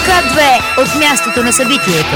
К2 от мястото на събитието.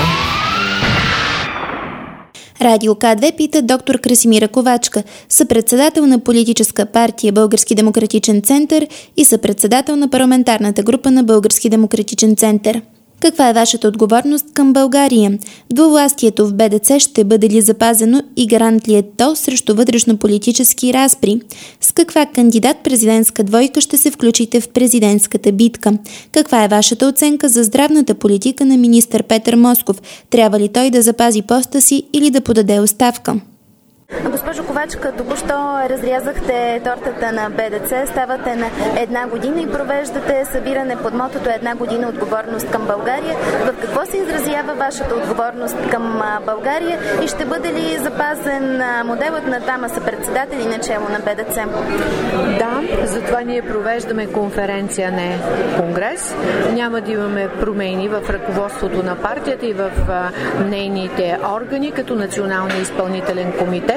Радио К2 пита доктор Красимира Ковачка, съпредседател на политическа партия Български демократичен център и съпредседател на парламентарната група на Български демократичен център. Каква е вашата отговорност към България? Двувластието в БДЦ ще бъде ли запазено и гарант ли е то срещу вътрешно-политически разпри? С каква кандидат-президентска двойка ще се включите в президентската битка? Каква е вашата оценка за здравната политика на министър Петър Москов? Трябва ли той да запази поста си или да подаде оставка? Госпожо Ковачка, току-що разрязахте тортата на БДЦ, ставате на една година и провеждате събиране под мотото една година отговорност към България. В какво се изразява вашата отговорност към България и ще бъде ли запазен моделът на двама съпредседатели начело на БДЦ? Да, затова ние провеждаме конференция, не конгрес. Няма да имаме промени в ръководството на партията и в нейните органи като Националния изпълнителен комитет.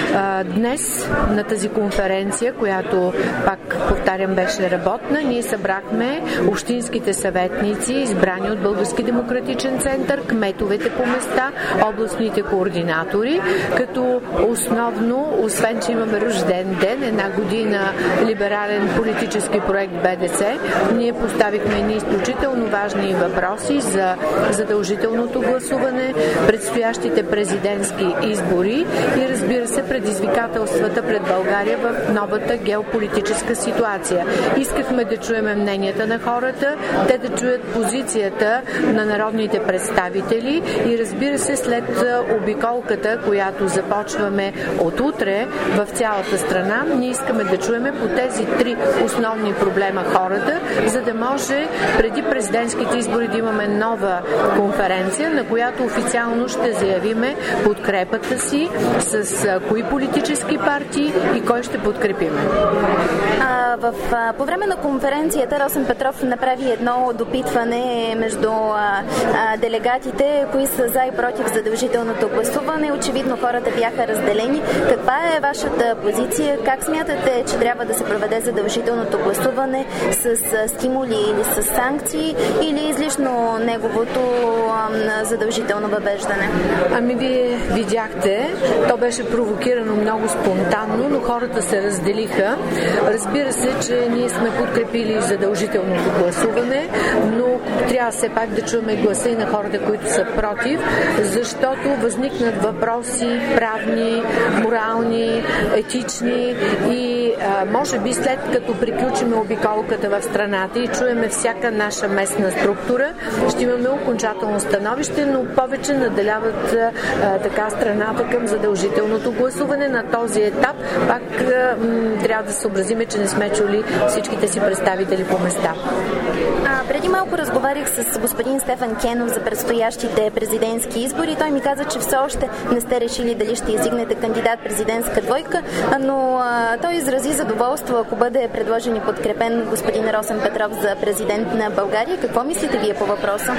Днес на тази конференция, която, пак повтарям, беше работна, ние събрахме общинските съветници, избрани от Български демократичен център, кметовете по места, областните координатори, като основно, освен че имаме рожден ден, една година либерален политически проект БДЦ, ние поставихме едни изключително важни въпроси за задължителното гласуване, предстоящите президентски избори и разбира се предизвикателствата пред България в новата геополитическа ситуация. Искахме да чуем мненията на хората, те да чуят позицията на народните представители и разбира се след обиколката, която започваме от утре в цялата страна, ние искаме да чуем по тези три основни проблема хората, за да може преди президентските избори да имаме нова конференция, на която официално ще заявиме подкрепата си с кои политически партии и кой ще подкрепим. По време на конференцията Росен Петров направи едно допитване между делегатите, кои са за и против задължителното гласуване. Очевидно хората бяха разделени. Каква е вашата позиция? Как смятате, че трябва да се проведе задължителното гласуване с стимули или с санкции или излишно неговото задължително въвеждане? Вие видяхте, то беше провокирано много спонтанно, но хората се разделиха. Разбира се, че ние сме подкрепили задължителното гласуване, но трябва все пак да чуем гласа и на хората, които са против, защото възникнат въпроси правни, морални, етични и може би след като приключим обиколката в страната и чуеме всяка наша местна структура, ще имаме окончателно становище, но повече наделяват така страната към задължителното гласуване. На този етап пак трябва да съобразиме, че не сме чули всичките си представители по места. Преди малко разговарях с господин Стефан Кенов за предстоящите президентски избори. Той ми каза, че все още не сте решили дали ще издигнете кандидат-президентска двойка, но той изрази задоволство, ако бъде предложен и подкрепен господин Росен Петров за президент на България. Какво мислите вие по въпроса?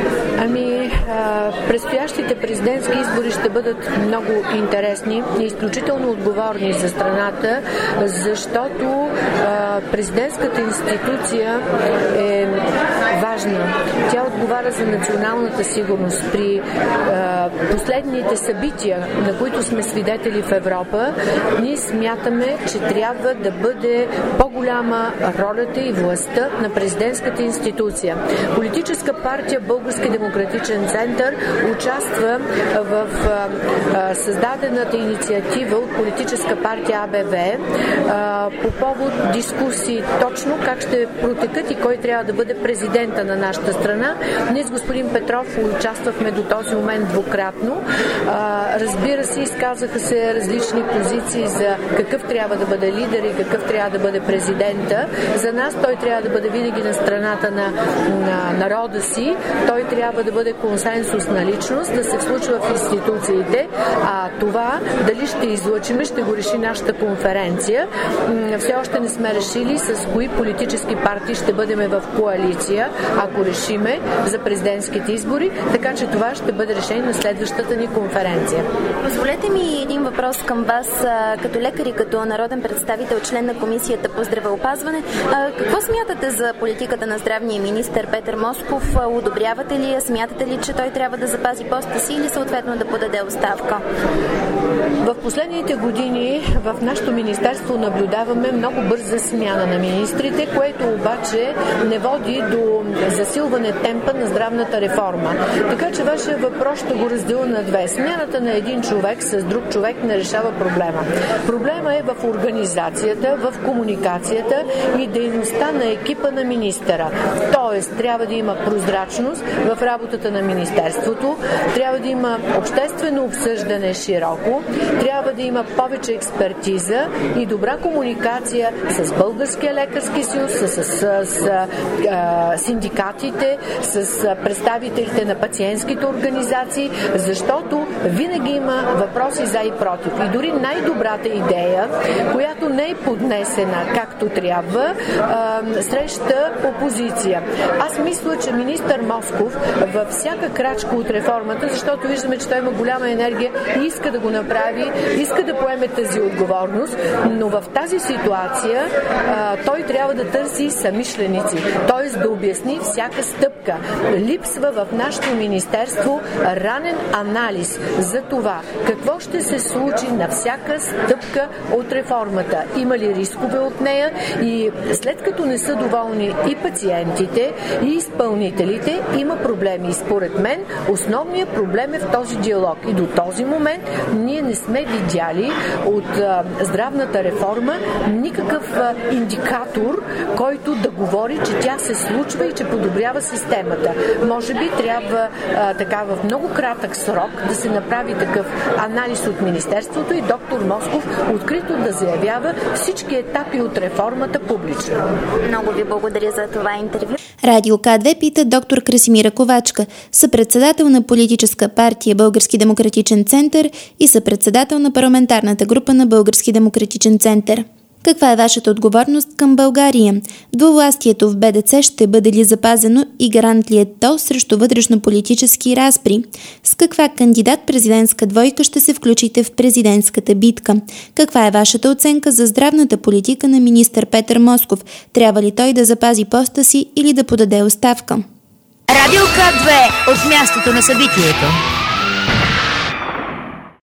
Предстоящите президентски избори ще бъдат много интересни и изключително отговорни за страната, защото президентската институция е важна. Тя отговаря за националната сигурност. При последните събития, на които сме свидетели в Европа, ние смятаме, че трябва да бъде по-голяма ролята и властта на президентската институция. Политическа партия Български демократичен център участва в създадената инициатива от политическа партия АБВ по повод дискусии точно как ще протекат и кой трябва да бъде президента на нашата страна. Ние с господин Петров участвахме до този момент двукратно. Разбира се, изказаха се различни позиции за какъв трябва да бъде лидер и какъв трябва да бъде президента. За нас той трябва да бъде винаги на страната на народа си. Той трябва да бъде консенсусна личност, да се случва в институциите. Това дали ще излъчиме, ще го реши нашата конференция. Все още не сме решили с кои политически партии ще бъдем в коалиция. България, ако решиме за президентските избори, така че това ще бъде решение на следващата ни конференция. Позволете ми един въпрос към вас, като лекар и като народен представител, член на Комисията по здравеопазване. Какво смятате за политиката на здравния министър Петър Москов? Одобрявате ли я? Смятате ли, че той трябва да запази поста си или съответно да подаде оставка? В последните години в нашето министерство наблюдаваме много бърза смяна на министрите, което обаче не води до засилване темпа на здравната реформа. Така че вашия въпрос ще го разделя на две. Смяната на един човек с друг човек не решава проблема. Проблема е в организацията, в комуникацията и дейността на екипа на министъра. Тоест, трябва да има прозрачност в работата на министерството, трябва да има обществено обсъждане широко, трябва да има повече експертиза и добра комуникация с Българския лекарски съюз, с синдикатите, с представителите на пациентските организации, защото винаги има въпроси за и против. И дори най-добрата идея, която не е поднесена както трябва, среща опозиция. Аз мисля, че министър Москов във всяка крачка от реформата, защото виждаме, че той има голяма енергия и иска да го направи, иска да поеме тази отговорност, но в тази ситуация той трябва да търси самишленици, т.е. да обясни всяка стъпка. Липсва в нашето министерство ранен анализ за това какво ще се случи на всяка стъпка от реформата. Има ли рискове от нея и след като не са доволни и пациентите, и изпълнителите, има проблеми. И според мен основният проблем е в този диалог. И до този момент ние не сме видяли от здравната реформа никакъв индикатор, който да говори, че тя се случва и че подобрява системата. Може би трябва така в много кратък срок да се направи такъв анализ от Министерството и доктор Москов открито да заявява всички етапи от реформата публично. Много ви благодаря за това интервю. Радио К2 пита доктор Красимира Ковачка, съпредседател на политическа партия Български демократичен център и съпредседател на парламентарната група на Български демократичен център. Каква е вашата отговорност към България? Двувластието в БДЦ ще бъде ли запазено и гарант ли е то срещу вътрешно-политически разпри? С каква кандидат-президентска двойка ще се включите в президентската битка? Каква е вашата оценка за здравната политика на министър Петър Москов? Трябва ли той да запази поста си или да подаде оставка? Радио К2 от мястото на събитието.